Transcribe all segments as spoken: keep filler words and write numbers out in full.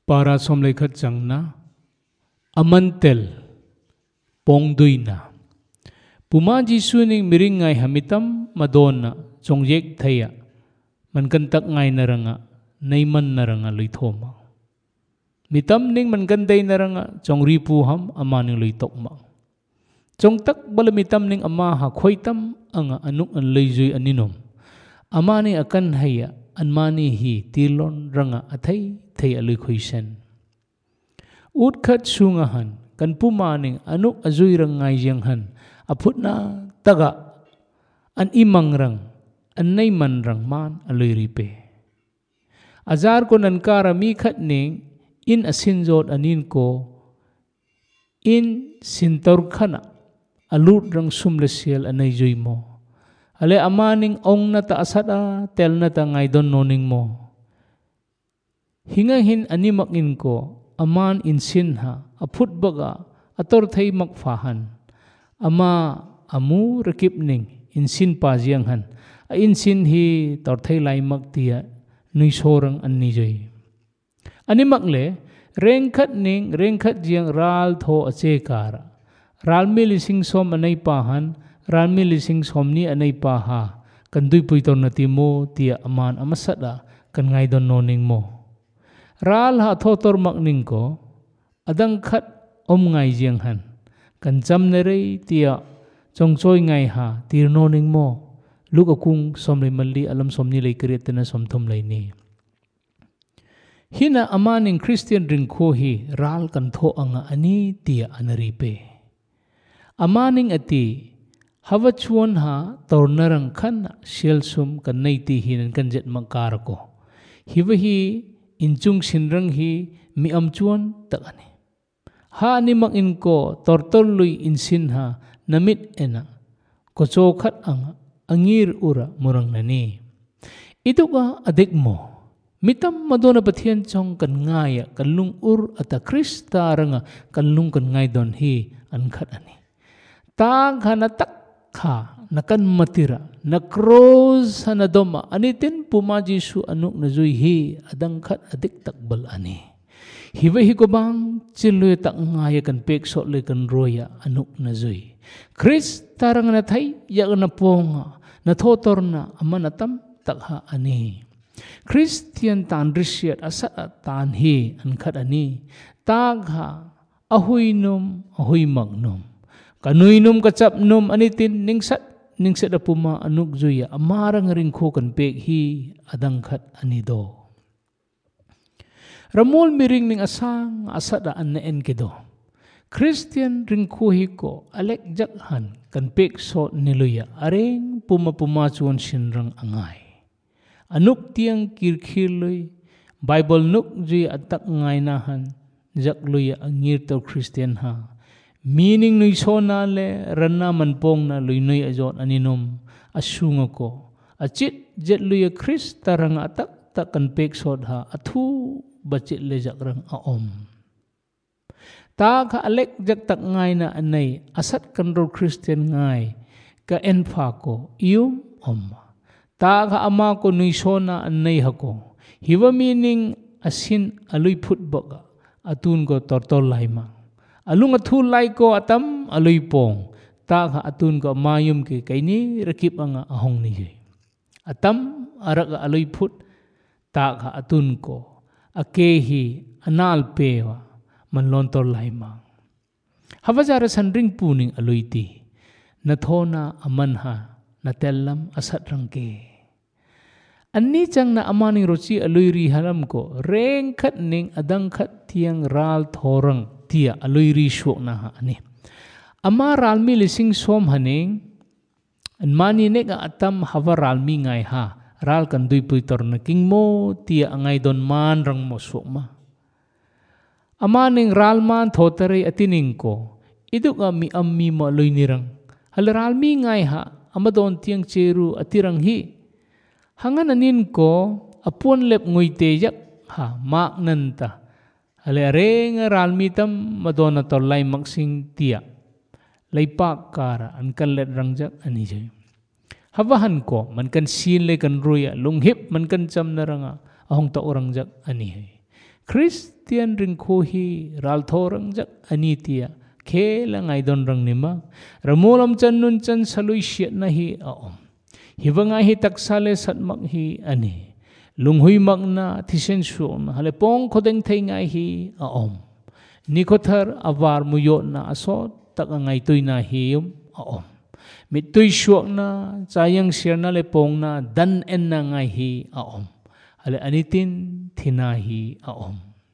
para som lekhat changna amantel pongduina puma jisu ning miring ngai hamitam madonna chongyek thaya man kan tak ngai naranga naiman naranga luithoma mitam ning man kan dei naranga chongri pu ham amaning luitokma chong tak bal mitam ning ama ha khoitam anga anuk an leijui aninom amani akan haya anmani hi tilon ranga athai thei alui khoisen ut khat sungahan kan pumaning anuk azui rangai jenghan aputna taga an imang rang an naiman rang man alui ripe azar ko nankara mi khat ning in asinjot anin ko in sintor khana alut rang sumlesial anai jui mo ale amaning ong na ta asada tel na ta ngai don noning mo hinga hin animak in ko aman in sinha aput baga ator thei makfahan ama amu rakip ning in sin pa jiang han a in sin hi tor thei lai mak tia nui sorang an ni joi animak le rengkhat ning rengkhat jiang ral tho ache kara ral mi lising som anai pahan ral mi lising som ni anai pa ha kan dui pui tor na ti mo tia aman amasada kan ngai don noning mo ral ha tho tor mak ning ko adang khat om ngai jiang han kan jam ne rei tia chong choi ngai ha tir noning mo luk akung som le mali alam som ni le kriat na som thum lai ni hina amaning Christian ring kho hi ral kan tho anga ani tia anari pe amaning ati hawa chuan ha tornarang khan selsum kan nei ti hin kan jet makar ko hiwa hi inchung sinrang hi mi am chuan tak ani ha ni mak in ko tortol lui insin ha namit ena ko cho khat anga angir ura murang nani ituka adik mo mitam madona pathian chong kan ngaya kan lung ur ata krista ranga kan lung kan ngai don hi an khat ani ta khana tak kha nakan matira na cross hana doma ani tin puma jisu anuk na zui hi adang khat adik takbal ani hiwa hi ko bang chilwe tak ngaya kan pek so le kan roya anuk na zui krista ranga na thai ya na ponga na thotor na amanatam takha ani Christian tan risiat asat tan hi an khat ani tagha ahuinum ahui magnum kanuinum kachap num ani tin ningsat ningsat apuma anuk zuya amarang ringkho kan pek hi adang khat ani do ramol miring ning asang asada an na en kedo Christian ringkho hi ko alek jakhan kan pek so niluya areng puma puma chuan sinrang angai anuk tiang kirkhirlui Bible nuk ji atak ngai na han jakluya angir to Christian ha meaning nui sona le ranna manpong na lui nui ajot aninom asunga ko achit jetluya Krista rang atak tak kan pek sod ha athu bachit le jakrang aom ta kha alek jak tak ngai na anai asat kan ro Christian ngai ka enfa ko ium om ta kha ama ko nui sona anai hako hiwa meaning asin alui phut boga atun ko tortol laima alung athu lai ko atam alui pong ta kha atun ko mayum ke kaini rakip anga ahong ni atam arak alui phut ta kha atun ko akehi anal pewa manlon tor laima hawajara sanring puning alui ti nathona amanha natellam asat rangke Ani chang na amaning rochi alui ri halam ko reng khat ning adang khat tiang ral thorang tia alui ri syok na ha ani ama ral mi lising som haning an mani ne ga atam hawa ral mi ngai ha ral kan dui pui tor na king mo tia angai don man rang mo syok ma amaning ral man thotare atining ko iduk mi ammi mo lui nirang hal ral mi ngai ha amadon tiang cheru atirang hi hangan anin ko apon lep nguite yak ha mak nanta ale reng ralmi tam madona tor lai maksing tia leipak kara an kan let rangjak ani jai hawahan ko man kan sin le kan ruya lunghip man kan cham naranga ahong ta orangjak ani hai Christian ring ko hi ral thorang jak anitia khela ngai don rang nima ramolam chan nun chan salui shiat na hi aom hiwanga hi taksale satmak hi ani lunghui magna thisen suon hale pong khodeng thei ngai hi aom nikothar avar muyot na asot tak ngai tuina hi um aom mitui suok na chayang sirna le pong na dan en na ngai hi aom hale anitin thina hi aom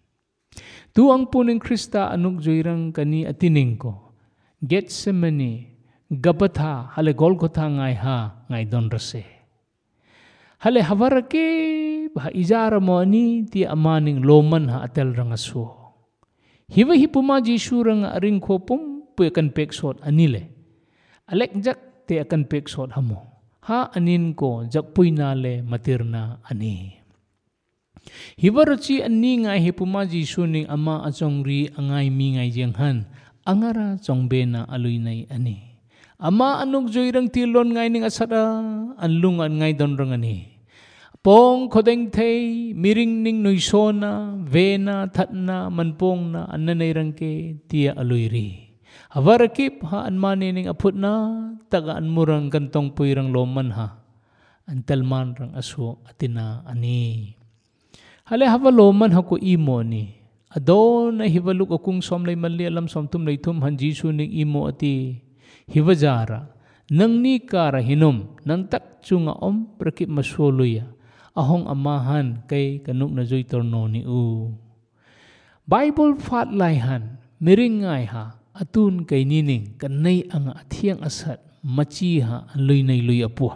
tu ang puning Krista anuk joirang kani atining ko Getsemani Gabata hale Golgotha ngai ha ngai don rase hale havarake bah ijara mo ani ti amaning loman ha atel rangaso hiwa hipuma Jisu rang aring ko pum pu kan peksot anile alek jak te akan peksot hamo ha anin ko jak puina le matirna ani hiwarachi ani ngai hipuma Jisu ning ama achongri angai mi ngai jenghan angara chongbena aluinai ani ama anuk joirang tilon ngai ning asada anlungan ngai don rang ani pong khodeng thei miring ning nuisona vena thatna manpong na annanai rangke tia aluiri hawarakip ha anmani ning aputna taga anmurang kantong puirang loman ha antelman rang aso atina ani hale hawa loman ha ko imo ni adon na hiwaluk akung somlay mali alam somtum leitum han Jisu ning imo ati hiwajara nang ni kara hinom nang tak chunga om prakip masuluya ahong amahan kay kanuk na joy torno ni u Bible fat laihan miringay ha atun kay nining kanay ang athiang asat machi ha luy nay luy apu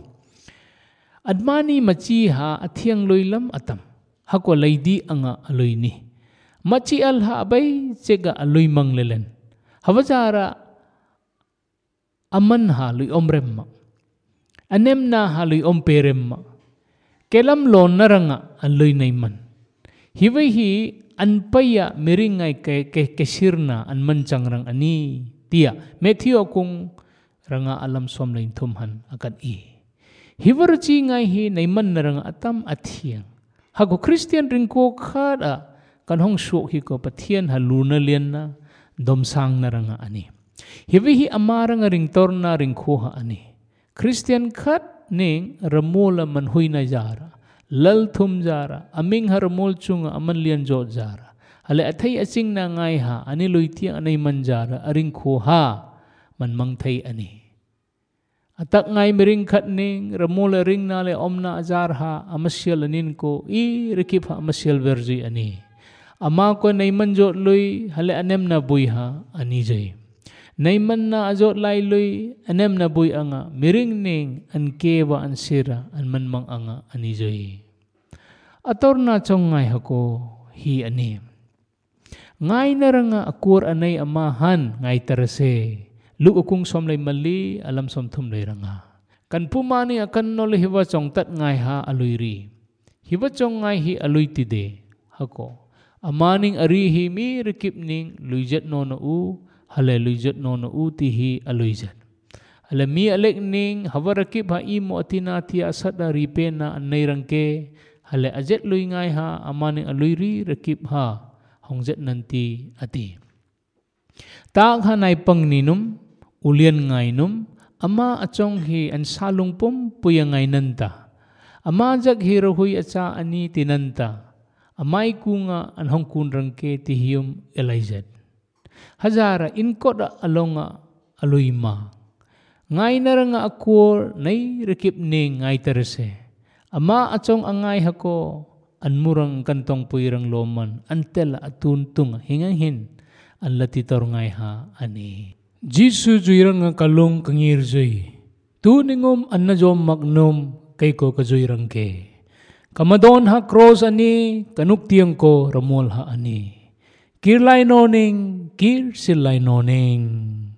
admani machi ha athiang luy lam atam hako laydi ang aluy ni machi al ha abay chega aluy manglelen hawajara aman ha luy omrem anem na ha luy omperem kelam lon naranga aluy naiman hiway hi anpaya miringay ke ke kesirna an manchangrang ani tia Matthew kung ranga alam som lain thumhan akan i hiwarchi ngai hi naiman naranga atam athiang hago Christian ringko khada kanhong suok hi ko pathian haluna lian na domsang naranga ani hiwi hi amarang ringtor na ringko ha ani Christian khat ning ramola manhui na jara lal thum jara aming haramol chunga aman lian jot jara hale athai aching na ngai ha ani luitiang anay man jara aring kho ha man mang thai ani atak ngai mering khat ning ramola ring na le omna ajar ha amasyal anin ko i rikip ha amasyal verji ani ama ko nay man jot lui hale anem na bui ha ani jay naiman na azot lai lui anem na bui anga miring ning an kewa an sira an manmang anga ani joy ator na chong ngai hako hi ani ngai na ranga akur anay amahan ngai tarase lu akung somlay mali alam som thum lay ranga kan pumani akan nol hiwa chong tat ngai ha aluiri hiwa chong ngai hi alui tide hako amaning ari hi mi rikip ning luijet no no u hale luijat no no uti hi aluijat hale mi alek ning hawarakip ha imo atina ti asada ripena annay rangke hale ajet lui ngai ha amani aluiri rakip ha hongjet nanti ati tak ha nai pangninum ulian ngai num ama achong hi an salung pum puya ngai nanta ama jak hi rahui acha ani tinanta amai kunga an hongkun rangke ti hium elaijat hazara inkoda alonga aluima ngai naranga akur nay rekip ning ngai terse ama achong angai hako anmurang kantong puirang loman antel atuntung hingang hin an latitor ngai ha ani Jisu juirang kalong kangir joy tuningom anna jom magnum kay ko kajuirang ke kamadon ha cross ani kanuktiang ko ramol ha ani kirlay noning kir silay noning